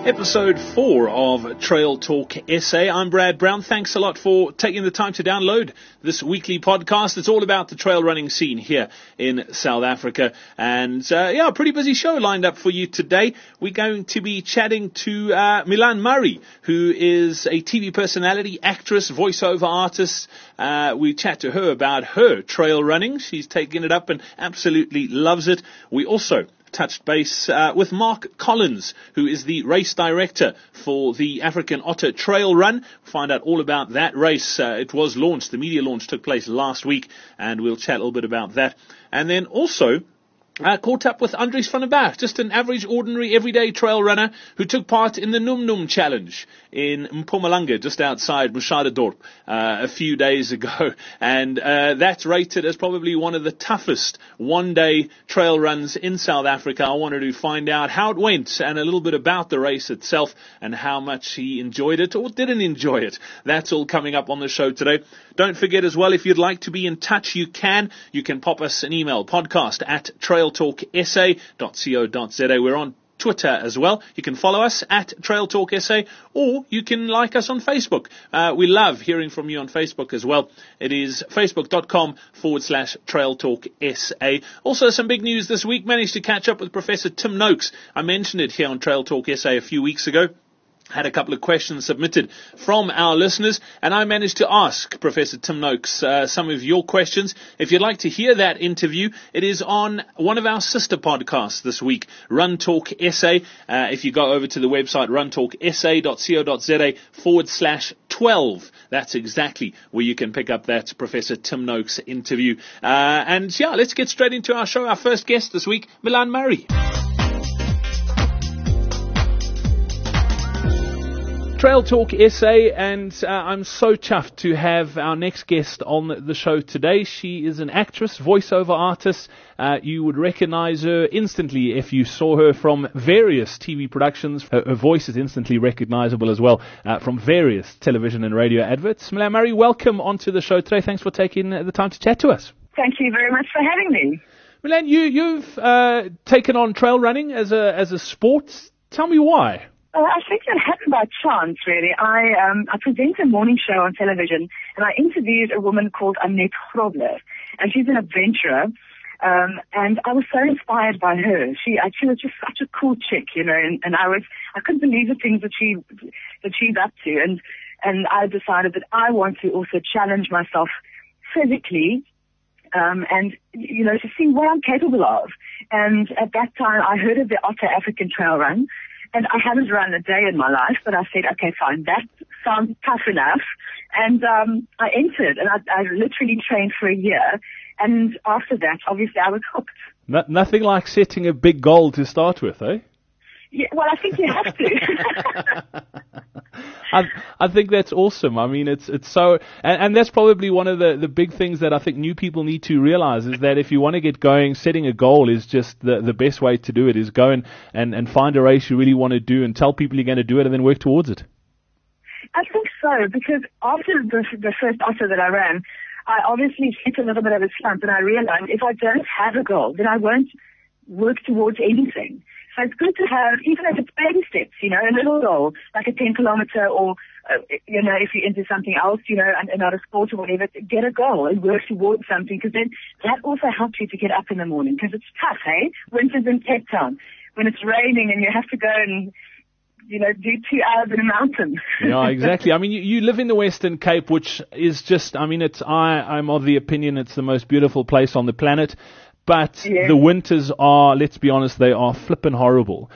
Episode 4 of Trail Talk SA. I'm Brad Brown. Thanks a lot for taking the time to download this weekly podcast. It's all about the trail running scene here in South Africa. And a pretty busy show lined up for you today. We're going to be chatting to Milan Murray, who is a TV personality, actress, voiceover artist. We chat to her about her trail running. She's taken it up and absolutely loves it. We also touched base with Mark Collins, who is the race director for the African Otter Trail Run. We'll find out all about that race. It was launched, the media launch took place last week, and we'll chat a little bit about that. And then also caught up with Andries van der Berg, just an average, ordinary, everyday trail runner who took part in the Num Num Challenge in Mpumalanga, just outside Machadodorp, a few days ago. And that's rated as probably one of the toughest one-day trail runs in South Africa. I wanted to find out how it went and a little bit about the race itself and how much he enjoyed it or didn't enjoy it. That's all coming up on the show today. Don't forget as well, if you'd like to be in touch, you can pop us an email, podcast@trailtalksa.co.za. We're on Twitter as well. You can follow us at Trail Talk SA, or you can like us on Facebook. We love hearing from you on Facebook as well. It is facebook.com/Trail Talk SA. Also, some big news this week. Managed to catch up with Professor Tim Noakes. I mentioned it here on Trail Talk SA a few weeks ago. Had a couple of questions submitted from our listeners, and I managed to ask Professor Tim Noakes some of your questions. If you'd like to hear that interview, it is on one of our sister podcasts this week, Run Talk SA. If you go over to the website runtalksa.co.za/12, that's exactly where you can pick up that Professor Tim Noakes interview. Let's get straight into our show. Our first guest this week, Milan Murray. Trail Talk SA, and I'm so chuffed to have our next guest on the show today. She is an actress, voiceover artist. You would recognize her instantly if you saw her from various TV productions. Her voice is instantly recognizable as well from various television and radio adverts. Milan Murray, welcome onto the show today. Thanks for taking the time to chat to us. Thank you very much for having me. Milan, you've taken on trail running as a sport. Tell me why. I think that happened by chance, really. I present a morning show on television, and I interviewed a woman called Annette Grobler, and she's an adventurer. And I was so inspired by her. She was just such a cool chick, you know, and I couldn't believe the things that she's up to, and I decided that I want to also challenge myself physically. And, you know, to see what I'm capable of. And at that time, I heard of the Otter African Trail Run. And I haven't run a day in my life, but I said, okay, fine, that sounds tough enough. And I entered, and I literally trained for a year. And after that, obviously, I was hooked. Nothing like setting a big goal to start with, eh? Yeah, well, I think you have to. I think that's awesome. I mean, it's so, and that's probably one of the big things that I think new people need to realize is that if you want to get going, setting a goal is just the best way to do it, is go and find a race you really want to do and tell people you're going to do it and then work towards it. I think so, because after the first Otter that I ran, I obviously hit a little bit of a slump, and I realized if I don't have a goal, then I won't work towards anything. So it's good to have, even if it's baby steps, you know, a little goal, like a 10-kilometer or, you know, if you're into something else, you know, another sport or whatever, get a goal and work towards something, because then that also helps you to get up in the morning, because it's tough, hey? Winter's in Cape Town, when it's raining and you have to go and, you know, do 2 hours in a mountain. Yeah, exactly. I mean, you live in the Western Cape, which is just, I mean, I'm of the opinion it's the most beautiful place on the planet. But yeah. The winters are, let's be honest, they are flippin' horrible.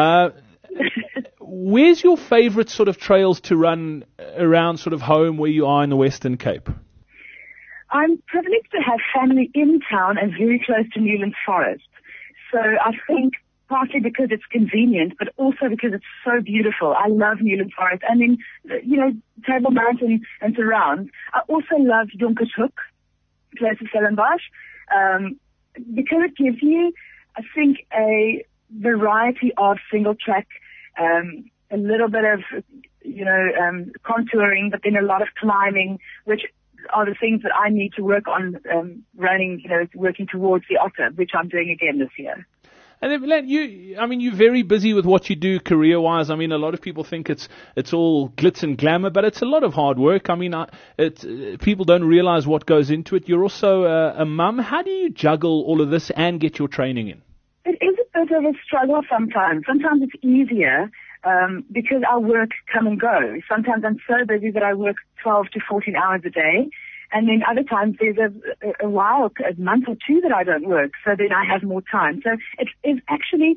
Where's your favorite sort of trails to run around sort of home where you are in the Western Cape? I'm privileged to have family in town and very close to Newlands Forest. So I think partly because it's convenient, but also because it's so beautiful. I love Newlands Forest. And then, you know, Table Mountain and surrounds. I also love Jonkershoek, close to Stellenbosch. Because it gives you, I think, a variety of single track, a little bit of, you know, contouring, but then a lot of climbing, which are the things that I need to work on running, you know, working towards the Otter, which I'm doing again this year. And then, Milan, you're very busy with what you do career-wise. I mean, a lot of people think it's all glitz and glamour, but it's a lot of hard work. I mean, people don't realize what goes into it. You're also a mum. How do you juggle all of this and get your training in? It is a bit of a struggle sometimes. Sometimes it's easier because our work come and go. Sometimes I'm so busy that I work 12 to 14 hours a day. And then other times there's a month or two that I don't work, so then I have more time. So it is actually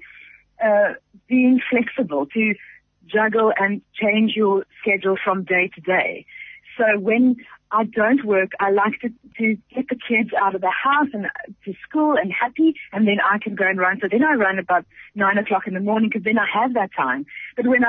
being flexible to juggle and change your schedule from day to day. So when I don't work, I like to get the kids out of the house and to school and happy, and then I can go and run. So then I run about 9 o'clock in the morning because then I have that time. But when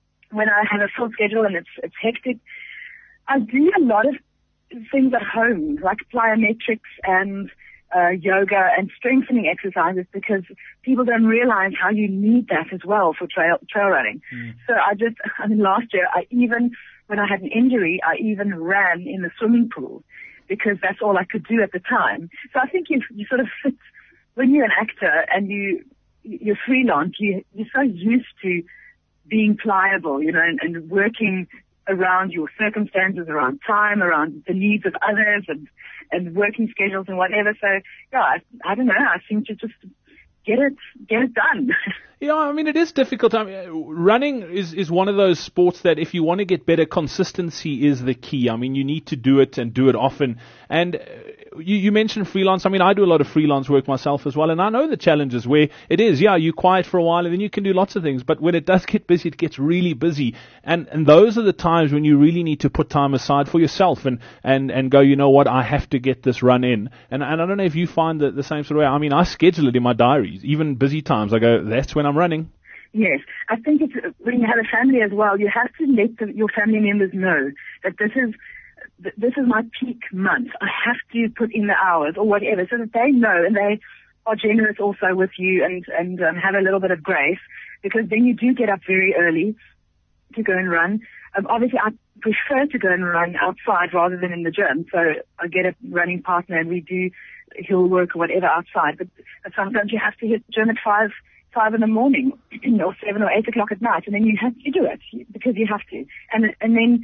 I have a full schedule and it's hectic, I do a lot of things at home, like plyometrics and yoga and strengthening exercises, because people don't realize how you need that as well for trail running. So last year, when I had an injury, I even ran in the swimming pool because that's all I could do at the time. So I think you sort of fit, when you're an actor and you're freelance, you're so used to being pliable, and working around your circumstances, around time, around the needs of others and working schedules and whatever. So, yeah, I don't know. I seem to just get it done. Yeah, I mean, it is difficult. I mean, running is one of those sports that if you want to get better, consistency is the key. I mean, you need to do it and do it often. And you mentioned freelance. I mean, I do a lot of freelance work myself as well, and I know the challenges where it is, you're quiet for a while and then you can do lots of things. But when it does get busy, it gets really busy. And those are the times when you really need to put time aside for yourself and go, you know what, I have to get this run in. And I don't know if you find the same sort of way. I mean, I schedule it in my diaries, even busy times. I go, that's when I'm running. Yes, I think it's when you have a family as well, you have to let your family members know that this is my peak month. I have to put in the hours or whatever, so that they know and they are generous also with you and have a little bit of grace, because then you do get up very early to go and run. Obviously, I prefer to go and run outside rather than in the gym, so I get a running partner and we do hill work or whatever outside. But sometimes you have to hit the gym at 5 in the morning or 7 or 8 o'clock at night, and then you have to do it because you have to. And then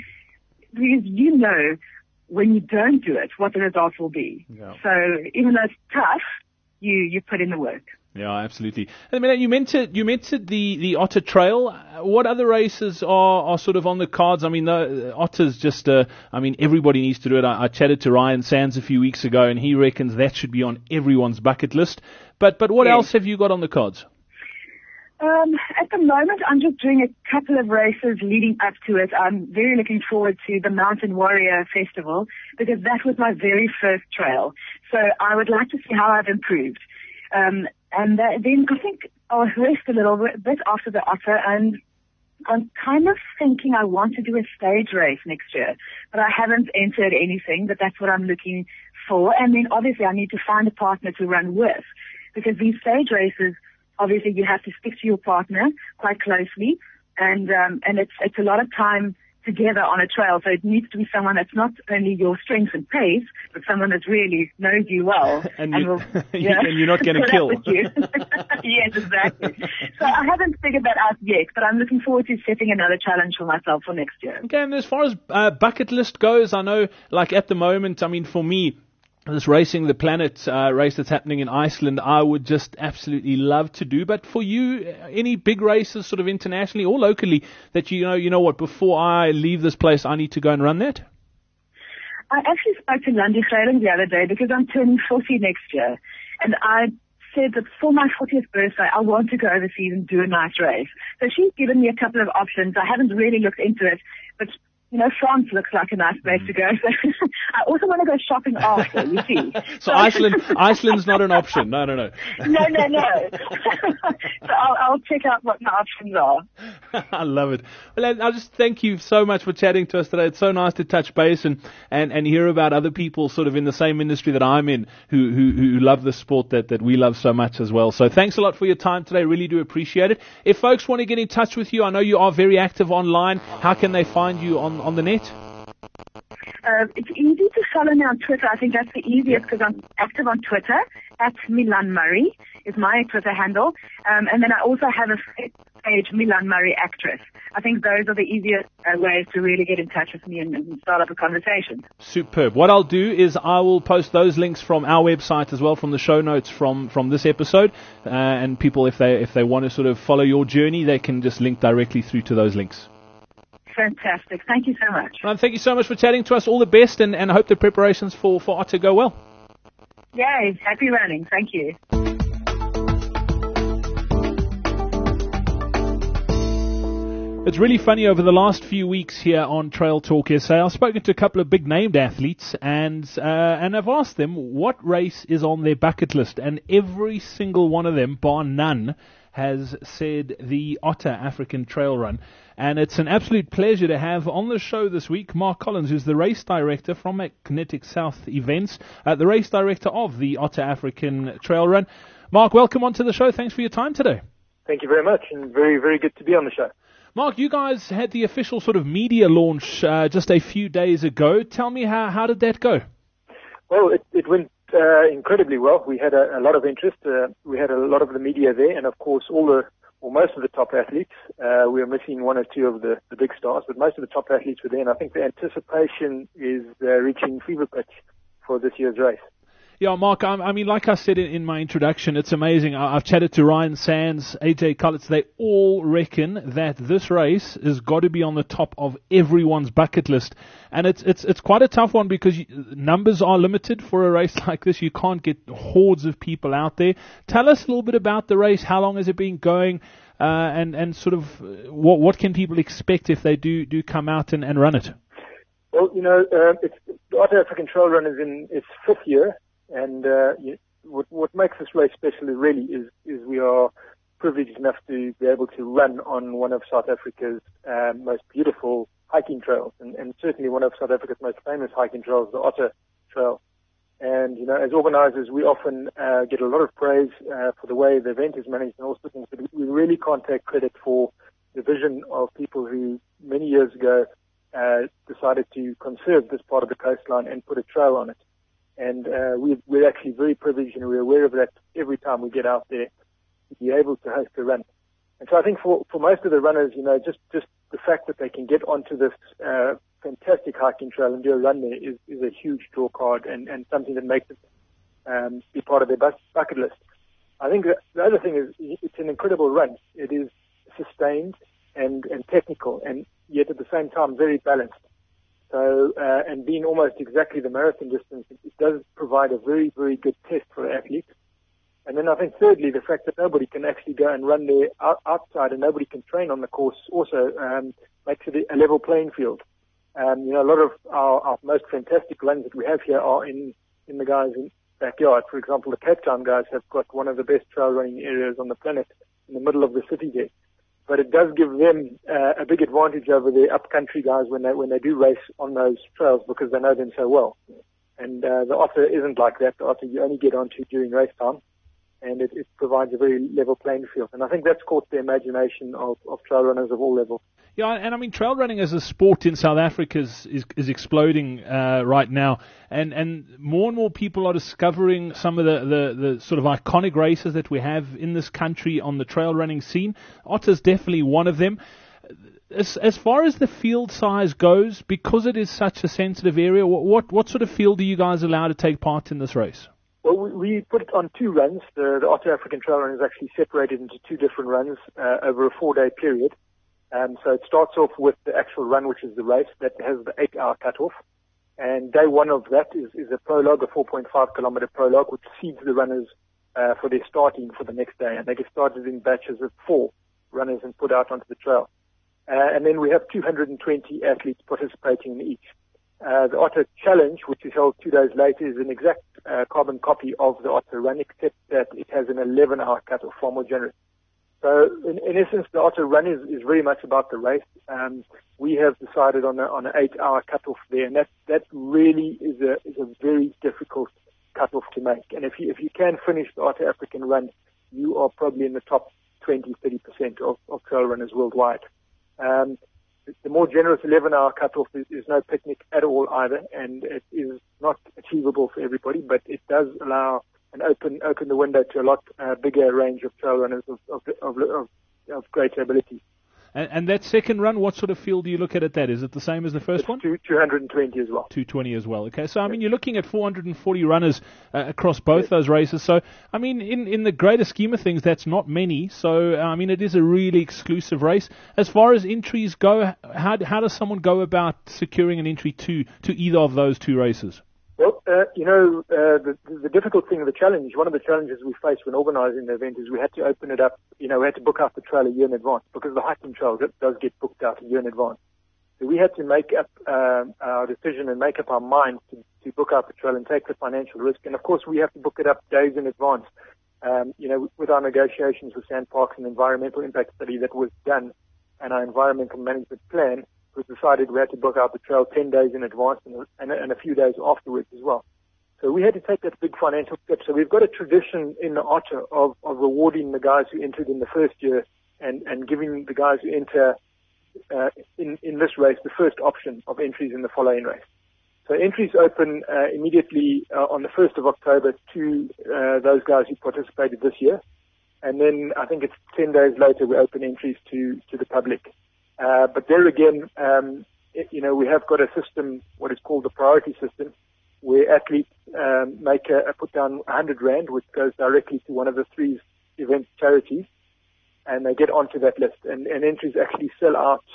because when you don't do it, what the results will be. Yeah. So even though it's tough, you put in the work. Yeah, absolutely. I mean, you mentioned the Otter Trail. What other races are sort of on the cards? I mean, the Otter's just, everybody needs to do it. I chatted to Ryan Sands a few weeks ago, and he reckons that should be on everyone's bucket list. But what else have you got on the cards? At the moment, I'm just doing a couple of races leading up to it. I'm very looking forward to the Mountain Warrior Festival because that was my very first trail. So I would like to see how I've improved. And then I think I'll rest a little bit after the Otter, and I'm kind of thinking I want to do a stage race next year, but I haven't entered anything, but that's what I'm looking for. And then obviously I need to find a partner to run with, because these stage races, obviously you have to stick to your partner quite closely, and it's a lot of time together on a trail, so it needs to be someone that's not only your strength and pace, but someone that really knows you well and you're not going to kill. You. Yes, exactly. So I haven't figured that out yet, but I'm looking forward to setting another challenge for myself for next year. Okay, and as far as bucket list goes, I know, like at the moment, I mean, for me, this Racing the Planet race that's happening in Iceland, I would just absolutely love to do. But for you, any big races sort of internationally or locally that you know what, before I leave this place, I need to go and run that? I actually spoke to Landi Greyling the other day because I'm turning 40 next year. And I said that for my 40th birthday, I want to go overseas and do a nice race. So she's given me a couple of options. I haven't really looked into it, but France looks like a nice place to go. So I also want to go shopping after, you see. So Iceland's not an option. No. No. So I'll check out what my options are. I love it. Well, I'll just thank you so much for chatting to us today. It's so nice to touch base and hear about other people sort of in the same industry that I'm in who love the sport that we love so much as well. So thanks a lot for your time today. Really do appreciate it. If folks want to get in touch with you, I know you are very active online. How can they find you on the net? It's easy to follow me on Twitter. I think that's the easiest because I'm active on Twitter at Milan Murray, is my Twitter handle. And then I also have a page, Milan Murray Actress. I think those are the easiest ways to really get in touch with me and start up a conversation. Superb. What I'll do is I will post those links from our website as well, from the show notes from this episode. And people, if they want to sort of follow your journey, they can just link directly through to those links. Fantastic. Thank you so much. Thank you so much for chatting to us. All the best, and I hope the preparations for Otter go well. Yay. Happy running. Thank you. It's really funny, over the last few weeks here on Trail Talk SA, I've spoken to a couple of big named athletes and I've asked them what race is on their bucket list, and every single one of them, bar none, has said the Otter African Trail Run. And it's an absolute pleasure to have on the show this week Mark Collins, who's the race director from Kinetic South Events, the race director of the Otter African Trail Run. Mark, welcome onto the show. Thanks for your time today. Thank you very much, and very, very good to be on the show. Mark, you guys had the official sort of media launch just a few days ago. Tell me, how did that go? Well, it went incredibly well. We had a lot of interest. We had a lot of the media there, and of course most of the top athletes. We were missing one or two of the big stars, but most of the top athletes were there, and I think the anticipation is reaching fever pitch for this year's race. Yeah, Mark, I mean, like I said in my introduction, it's amazing. I've chatted to Ryan Sands, AJ Cullitz. They all reckon that this race has got to be on the top of everyone's bucket list. And it's quite a tough one because numbers are limited for a race like this. You can't get hordes of people out there. Tell us a little bit about the race. How long has it been going? And sort of what can people expect if they do come out and run it? Well, the Otter African Trail Run is in its fifth year. And what makes this race special really is we are privileged enough to be able to run on one of South Africa's most beautiful hiking trails, and certainly one of South Africa's most famous hiking trails, the Otter Trail. And, as organizers, we often get a lot of praise for the way the event is managed and all sorts of things, but we really can't take credit for the vision of people who many years ago decided to conserve this part of the coastline and put a trail on it. And we're actually very privileged, and we're aware of that every time we get out there to be able to host a run. And so I think for most of the runners, just the fact that they can get onto this fantastic hiking trail and do a run there is a huge draw card and something that makes it be part of their bucket list. I think the other thing is it's an incredible run. It is sustained and technical, and yet at the same time very balanced. So, and being almost exactly the marathon distance, it does provide a very, very good test for athletes. And then I think thirdly, the fact that nobody can actually go and run there outside and nobody can train on the course also makes it a level playing field. A lot of our most fantastic runs that we have here are in the guys' backyard. For example, the Cape Town guys have got one of the best trail running areas on the planet in the middle of the city there. But it does give them a big advantage over the upcountry guys when they do race on those trails because they know them so well. And the Otter isn't like that. The Otter you only get onto during race time, and it provides a very level playing field. And I think that's caught the imagination of trail runners of all levels. Yeah, and I mean, trail running as a sport in South Africa is exploding right now, and more people are discovering some of the sort of iconic races that we have in this country on the trail running scene. Otter's definitely one of them. As far as the field size goes, because it is such a sensitive area, what sort of field are you guys allowed to take part in this race? Well, we put it on two runs. The Otter African Trail Run is actually separated into two different runs over a 4-day period. So it starts off with the actual run, which is the race that has the 8-hour cutoff. And day one of that is a prologue, a 4.5-kilometer prologue, which seeds the runners for their starting for the next day. And they get started in batches of 4 runners and put out onto the trail. And then we have 220 athletes participating in each. The Otter Challenge, which is held 2 days later, is an exact carbon copy of the Otter Run, except that it has an 11-hour cutoff, far more generous. So, in essence, the Otter Run is very much about the race. We have decided on an 8-hour cutoff there, and that really is a very difficult cutoff to make. And if you can finish the Otter African Run, you are probably in the top 20-30% of trail runners worldwide. The more generous 11-hour cutoff is no picnic at all either, and it is not achievable for everybody, but it does allow open the window to a lot bigger range of trail runners of greater ability. And that second run, what sort of field do you look at that? Is it the same as the first one? 220 as well. 220 as well. Okay, so I mean, you're looking at 440 runners across both those races. So I mean, in the greater scheme of things, that's not many. So I mean, it is a really exclusive race. As far as entries go, how does someone go about securing an entry to either of those two races? Well, the difficult thing, one of the challenges we faced when organising the event is we had to open it up, we had to book out the trail a year in advance because the hiking trail does get booked out a year in advance. So we had to make up our decision and make up our minds to book out the trail and take the financial risk. And of course, we have to book it up days in advance. With our negotiations with SANParks and environmental impact study that was done and our environmental management plan, it was decided we had to book out the trail 10 days in advance and a few days afterwards as well. So we had to take that big financial step. So we've got a tradition in the Otter of rewarding the guys who entered in the first year and giving the guys who enter in this race the first option of entries in the following race. So entries open immediately on the 1st of October to those guys who participated this year. And then I think it's 10 days later we open entries to the public. But there again, we have got a system, what is called the priority system, where athletes put down 100 Rand, which goes directly to one of the three event charities, and they get onto that list. And entries actually sell out.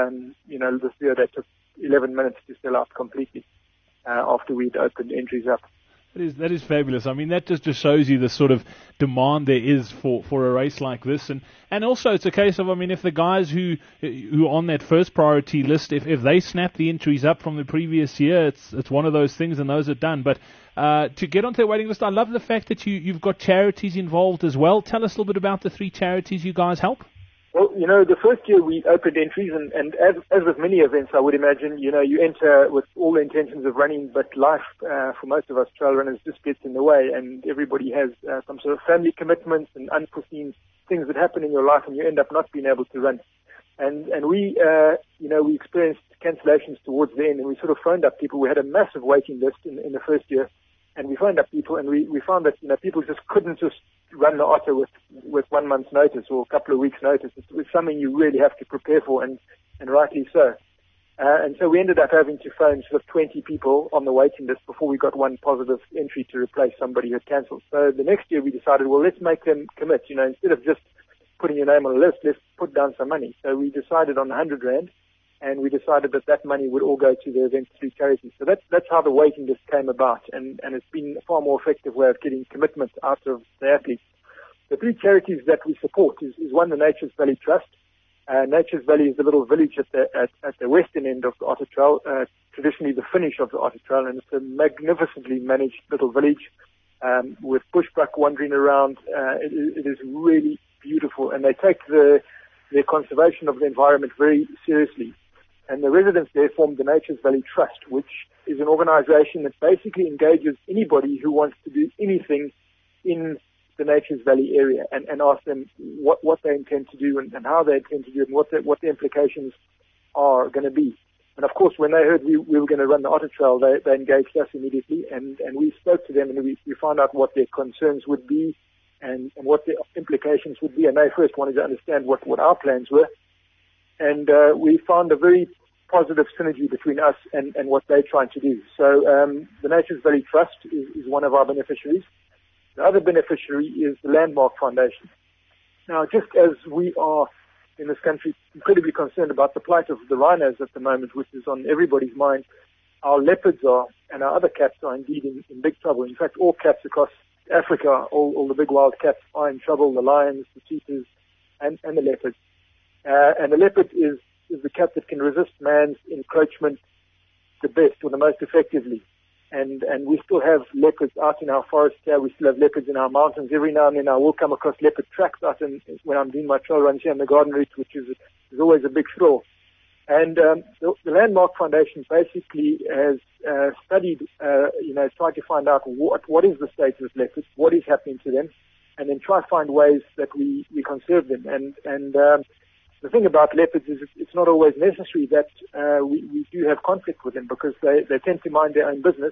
This year they took 11 minutes to sell out completely after we'd opened entries up. That is fabulous. I mean, that just shows you the sort of demand there is for a race like this. And also it's a case of, I mean, if the guys who are on that first priority list, if they snap the entries up from the previous year, it's one of those things and those are done. But to get onto the waiting list, I love the fact that you've got charities involved as well. Tell us a little bit about the three charities you guys help. Well, the first year we opened entries, and as with many events, I would imagine, you enter with all the intentions of running, but life, for most of us trail runners, just gets in the way, and everybody has some sort of family commitments and unforeseen things that happen in your life, and you end up not being able to run. And we experienced cancellations towards the end, and we sort of phoned up people. We had a massive waiting list in the first year, and we phoned up people, and we found that, people just couldn't just run the Otter with 1 month's notice or a couple of weeks' notice. It's something you really have to prepare for, and rightly so. And so we ended up having to phone sort of 20 people on the waiting list before we got one positive entry to replace somebody who had cancelled. So the next year we decided, well, let's make them commit. Instead of just putting your name on a list, let's put down some money. So we decided on 100 Rand, and we decided that money would all go to the event's three charities. So that's how the waiting list came about, and it's been a far more effective way of getting commitment out of the athletes. The three charities that we support is one, the Nature's Valley Trust. Nature's Valley is a little village at the western end of the Otter Trail, traditionally the finish of the Otter Trail, and it's a magnificently managed little village with bushbuck wandering around. It is really beautiful, and they take their conservation of the environment very seriously. And the residents there formed the Nature's Valley Trust, which is an organization that basically engages anybody who wants to do anything in the Nature's Valley area and ask them what they intend to do and how they intend to do it and what the implications are going to be. And of course, when they heard we were going to run the Otter Trail, they engaged us immediately, and we spoke to them, and we found out what their concerns would be and what the implications would be. And they first wanted to understand what our plans were. And we found a very positive synergy between us and what they're trying to do. So the Nature's Valley Trust is one of our beneficiaries. The other beneficiary is the Landmark Foundation. Now, just as we are in this country incredibly concerned about the plight of the rhinos at the moment, which is on everybody's mind, our leopards are, and our other cats are indeed in big trouble. In fact, all cats across Africa, all the big wild cats are in trouble, the lions, the cheetahs, and the leopards. And the leopard is the cat that can resist man's encroachment the best or the most effectively. And we still have leopards out in our forests here. We still have leopards in our mountains. Every now and then I will come across leopard tracks out when I'm doing my trail runs here in the Garden Route, which is always a big thrill. And the Landmark Foundation basically has studied, tried to find out what is the state of leopards, what is happening to them, and then try to find ways that we conserve them. And the thing about leopards is it's not always necessary that we do have conflict with them, because they tend to mind their own business,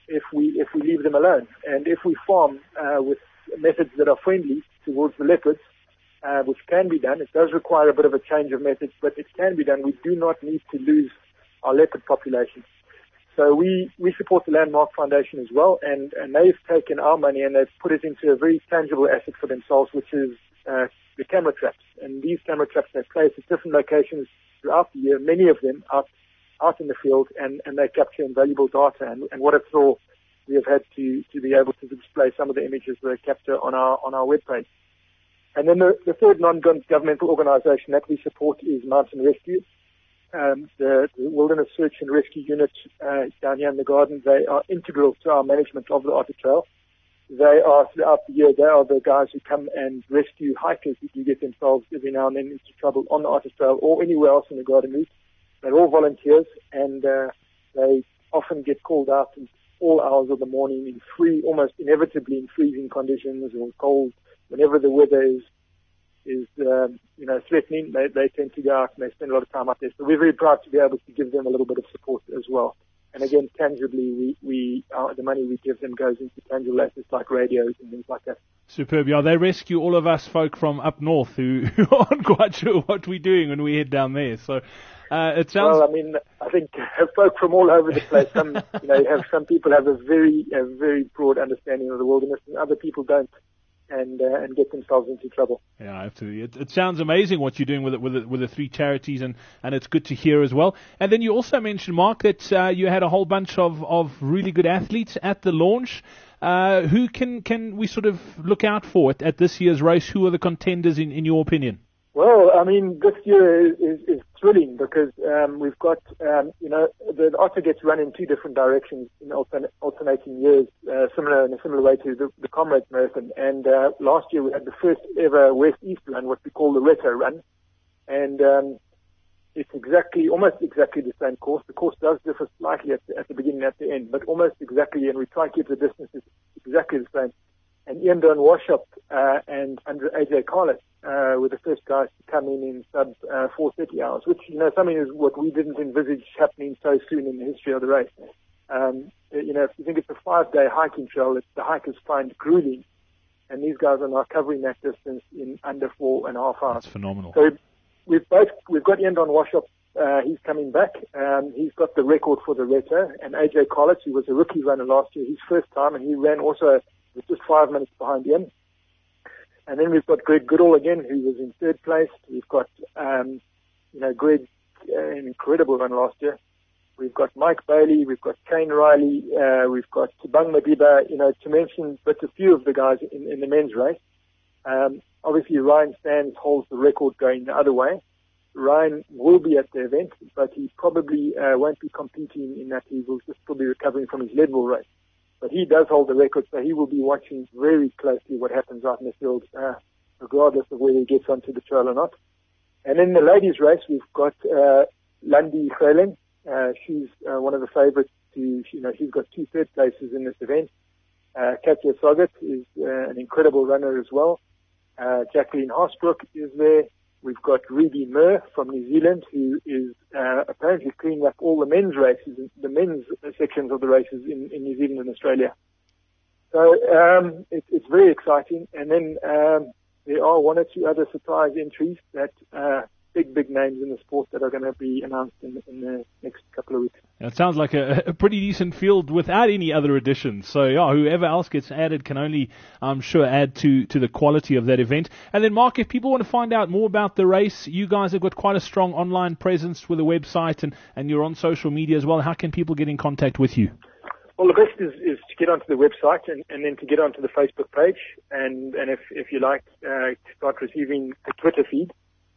if we leave them alone. And if we farm with methods that are friendly towards the leopards, which can be done, it does require a bit of a change of methods, but it can be done. We do not need to lose our leopard population. So we support the Landmark Foundation as well, and they've taken our money and they've put it into a very tangible asset for themselves, which is the camera traps. And these camera traps they place at different locations throughout the year, many of them out in the field, and they capture invaluable data. And what a thrill we have had to be able to display some of the images that they capture on our webpage. And then the third non-governmental organization that we support is Mountain Rescue. The Wilderness Search and Rescue Unit down here in the Garden, they are integral to our management of the Otter Trail. They are, throughout the year, they are the guys who come and rescue hikers who get themselves every now and then into trouble on the Otter Trail or anywhere else in the Garden route. They're all volunteers, and they often get called out in all hours of the morning almost inevitably in freezing conditions or cold. Whenever the weather is threatening, they tend to go out and they spend a lot of time up there. So we're very proud to be able to give them a little bit of support as well. And again, tangibly, the money we give them goes into tangible assets like radios and things like that. Superb. Yeah, they rescue all of us folk from up north who aren't quite sure what we're doing when we head down there. So it sounds. Well, I mean, I think folk from all over the place. Some people have a very broad understanding of the wilderness, and other people don't. And get themselves into trouble. Yeah, absolutely. It sounds amazing what you're doing with the three charities, and it's good to hear as well. And then you also mentioned, Mark, that you had a whole bunch of really good athletes at the launch. Who can we sort of look out for at this year's race? Who are the contenders in your opinion? Well, I mean, this year is thrilling because we've got, the Otter gets run in two different directions in alternating years, in a similar way to the Comrades Marathon. And last year we had the first ever West-East run, what we call the Retro Run. And it's almost exactly the same course. The course does differ slightly at the beginning and at the end, but almost exactly, and we try to keep the distances exactly the same. And Ian Don Washop and under AJ Carlos were the first guys to come in sub 4:30 hours, which something is what we didn't envisage happening so soon in the history of the race. If you think it's a 5-day hiking trail, the hikers find grueling, and these guys are now covering that distance in under 4.5 hours. That's phenomenal. So we've got Ian Don Washop. He's coming back. He's got the record for the Retro, and AJ Carlos, who was a rookie runner last year, his first time, and he ran also with just 5 minutes behind him. And then we've got Greg Goodall again, who was in third place. We've got, Greg, an incredible run last year. We've got Mike Bailey. We've got Kane Riley. We've got Tabang Madiba, to mention but a few of the guys in the men's race. Obviously, Ryan Stans holds the record going the other way. Ryan will be at the event, but he probably won't be competing in that. He will just probably recovering from his Leadville race. But he does hold the record, so he will be watching very closely what happens out in the field, regardless of whether he gets onto the trail or not. And in the ladies' race, we've got Lundi Khailing. She's one of the favourites. She's got 2 third places in this event. Katja Sogat is an incredible runner as well. Jacqueline Hosbrook is there. We've got Ruby Murr from New Zealand, who is apparently cleaning up all the men's races, the men's sections of the races in New Zealand and Australia. So it's very exciting. And then there are 1 or 2 other surprise entries that big names in the sport that are going to be announced in the next couple of weeks. It sounds like a pretty decent field without any other additions. So, yeah, whoever else gets added can only, I'm sure, add to the quality of that event. And then, Mark, if people want to find out more about the race, you guys have got quite a strong online presence with a website and you're on social media as well. How can people get in contact with you? Well, the best is to get onto the website and then to get onto the Facebook page. And if you like, to start receiving the Twitter feed.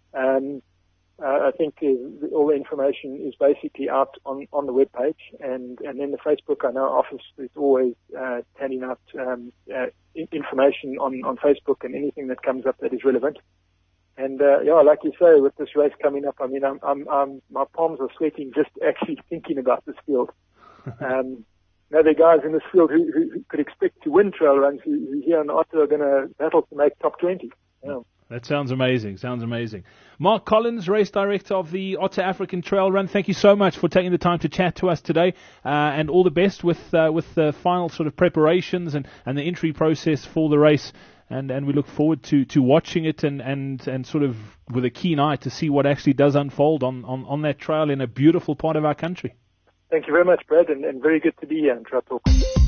I think all the information is basically out on the web page, and then the Facebook. I know office is always handing out information on Facebook and anything that comes up that is relevant. And like you say, with this race coming up, I mean, my palms are sweating just actually thinking about this field. Now, there are guys in this field who could expect to win trail runs who here in Ottawa are going to battle to make top 20. That sounds amazing. Sounds amazing. Mark Collins, race director of the Otter African Trail Run. Thank you so much for taking the time to chat to us today, and all the best with the final sort of preparations and the entry process for the race. And we look forward to watching it and sort of with a keen eye to see what actually does unfold on that trail in a beautiful part of our country. Thank you very much, Brad, and very good to be here on Trail Talk.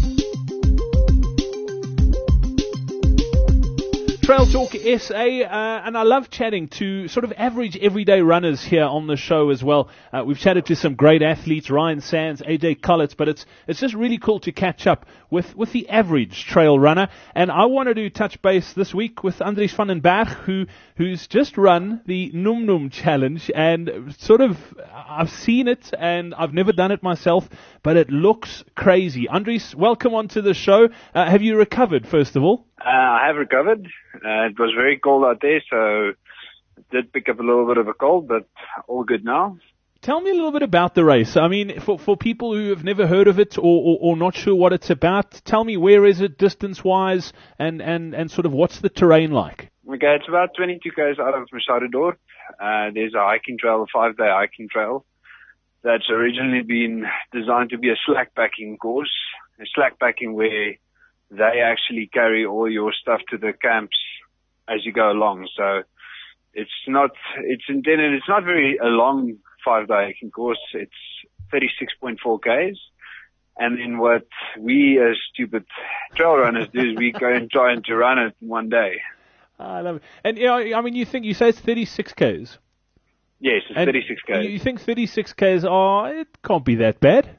Trail Talk SA, and I love chatting to sort of average everyday runners here on the show as well. We've chatted to some great athletes, Ryan Sands, AJ Collett, but it's just really cool to catch up with the average trail runner. And I wanted to touch base this week with Andries van den Berg, who's just run the Num Num Challenge, and sort of I've seen it and I've never done it myself, but it looks crazy. Andries, welcome onto the show. Have you recovered, first of all? I have recovered. It was very cold out there, so I did pick up a little bit of a cold, but all good now. Tell me a little bit about the race. I mean, for people who have never heard of it or not sure what it's about, tell me where is it distance-wise and sort of what's the terrain like? Okay, it's about 22 km out of Machadodorp. There's a hiking trail, a 5-day hiking trail that's originally been designed to be a slack-packing course. A slack-packing where they actually carry all your stuff to the camps as you go along. So it's not very a long 5-day hiking course. It's 36.4 Ks. And then what we as stupid trail runners do is we go and try to run it in one day. I love it. And I mean, you say it's 36 Ks? Yes, it's 36 Ks. You think 36 Ks, it can't be that bad?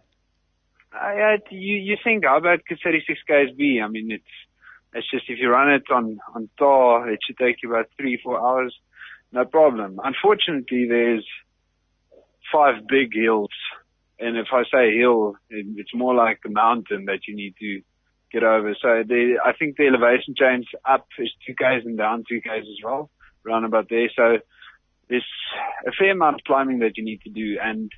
You think, how bad could 36 Ks be? I mean, it's just if you run it on tar, it should take you about 3-4 hours, no problem. Unfortunately, there's 5 big hills, and if I say hill, it's more like a mountain that you need to get over. So I think the elevation change up is 2 Ks and down 2 Ks as well, around about there. So there's a fair amount of climbing that you need to do, and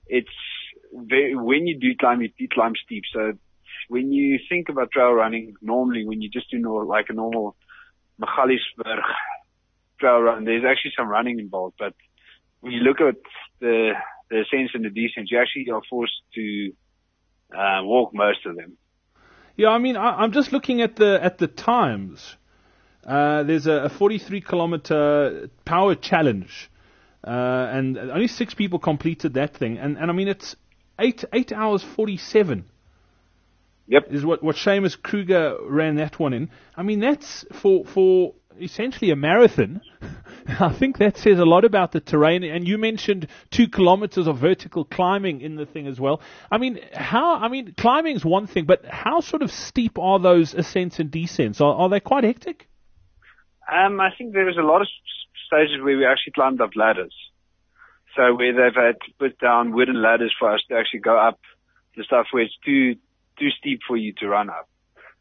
when you do climb, you climb steep. So when you think about trail running, normally when you just do like a normal Magaliesberg trail run, there's actually some running involved. But when you look at the ascents and the descents, you actually are forced to walk most of them. Yeah, I mean, I'm just looking at the times. There's a 43-kilometer power challenge, and only 6 people completed that thing. And I mean, it's 8 hours 47. Yep. Is what Seamus Kruger ran that one in. I mean, that's for essentially a marathon. I think that says a lot about the terrain. And you mentioned 2 kilometers of vertical climbing in the thing as well. I mean, climbing is one thing, but how sort of steep are those ascents and descents? Are they quite hectic? I think there was a lot of stages where we actually climbed up ladders. So where they've had to put down wooden ladders for us to actually go up the stuff where it's too steep for you to run up.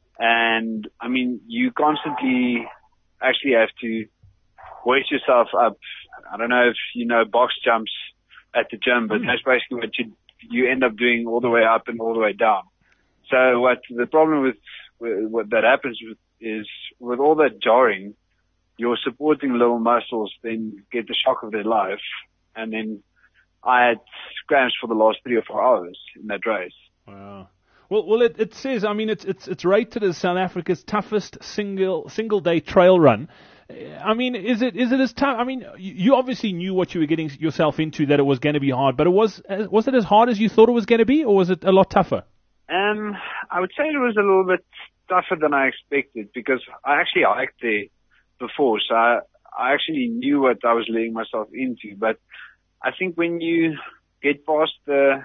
And I mean, you constantly actually have to hoist yourself up. I don't know if you know box jumps at the gym, but that's basically what you end up doing all the way up and all the way down. So what the problem with what that happens is with all that jarring, your supporting little muscles then get the shock of their life. And then I had cramps for the last 3 or 4 hours in that race. Wow. Well, it says, I mean, it's rated as South Africa's toughest single day trail run. I mean, is it as tough? I mean, you obviously knew what you were getting yourself into, that it was going to be hard, but was it as hard as you thought it was going to be, or was it a lot tougher? I would say it was a little bit tougher than I expected, because I actually hiked there before, so I actually knew what I was letting myself into. But I think when you get past the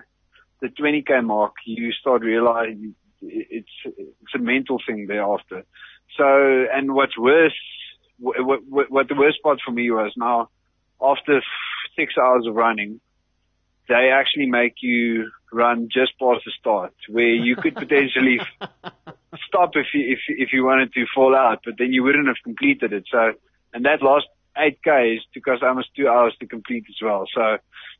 20K mark, you start realizing it's a mental thing thereafter. So, and what's worse, what the worst part for me was, now after 6 hours of running, they actually make you run just past the start, where you could potentially stop if you wanted to fall out, but then you wouldn't have completed it. So, and that last 8Ks took us almost 2 hours to complete as well. So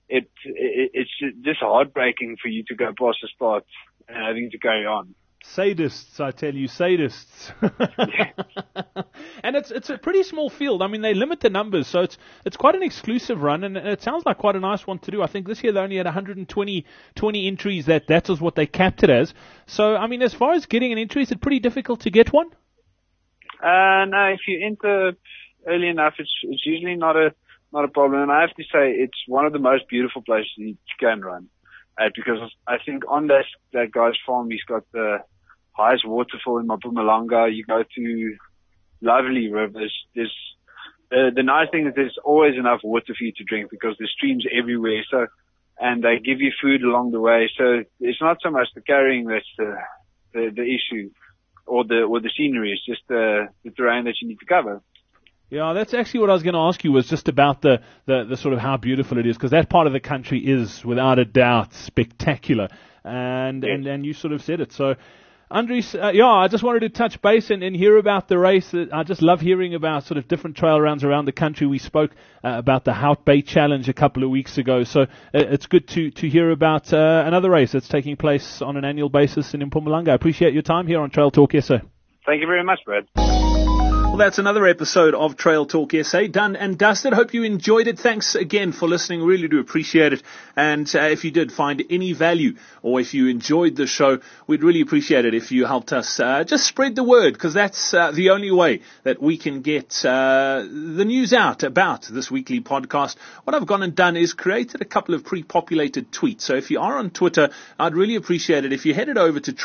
it's just heartbreaking for you to go past the start and having to carry on. Sadists, I tell you, sadists. And it's a pretty small field. I mean, they limit the numbers, so it's quite an exclusive run, and it sounds like quite a nice one to do. I think this year they only had 120 entries. That was what they capped it as. So, I mean, as far as getting an entry, is it pretty difficult to get one? No, if you enter early enough, it's usually not a problem. And I have to say, it's one of the most beautiful places you can run. Because I think on that guy's farm, he's got the highest waterfall in Mpumalanga. You go to lovely rivers. The nice thing is there's always enough water for you to drink because there's streams everywhere. So, and they give you food along the way. So it's not so much the carrying that's the issue or the scenery. It's just the terrain that you need to cover. Yeah, that's actually what I was going to ask you, was just about the sort of how beautiful it is, because that part of the country is without a doubt spectacular, and you sort of said it. So, Andries, I just wanted to touch base and hear about the race. I just love hearing about sort of different trail rounds around the country. We spoke about the Hout Bay Challenge a couple of weeks ago, so it's good to hear about another race that's taking place on an annual basis in Mpumalanga. I appreciate your time here on Trail Talk SA. Thank you very much, Brad. Well, that's another episode of Trail Talk SA, done and dusted. Hope you enjoyed it. Thanks again for listening. Really do appreciate it. And if you did find any value, or if you enjoyed the show, we'd really appreciate it if you helped us just spread the word, because that's the only way that we can get the news out about this weekly podcast. What I've gone and done is created a couple of pre-populated tweets. So if you are on Twitter, I'd really appreciate it if you headed over to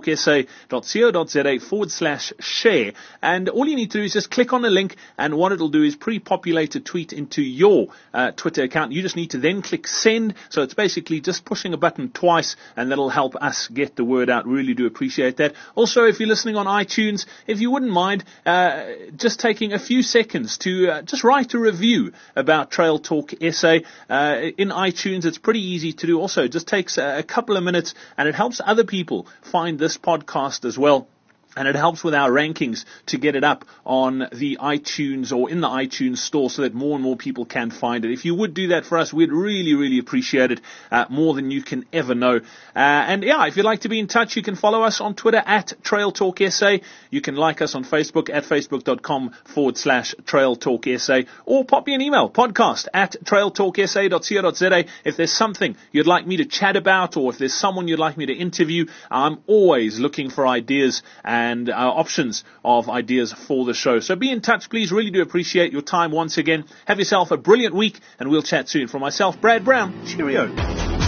trailtalksa.co.za/share, and all you need to do is just click on the link, and what it'll do is pre-populate a tweet into your Twitter account. You just need to then click send, so it's basically just pushing a button twice, and that'll help us get the word out. Really do appreciate that. Also, if you're listening on iTunes, if you wouldn't mind just taking a few seconds to just write a review about Trail Talk SA in iTunes. It's pretty easy to do. Also, it just takes a couple of minutes, and it helps other people find this podcast as well. And it helps with our rankings to get it up on the iTunes or in the iTunes store so that more and more people can find it. If you would do that for us, we'd really, really appreciate it, more than you can ever know. If you'd like to be in touch, you can follow us on Twitter at Trail Talk SA. You can like us on Facebook at facebook.com/Trail Talk SA, or pop me an email, podcast at trailtalksa.co.za. If there's something you'd like me to chat about, or if there's someone you'd like me to interview, I'm always looking for ideas and options of ideas for the show. So be in touch, please. Really do appreciate your time once again. Have yourself a brilliant week, and we'll chat soon. From myself, Brad Brown, cheerio.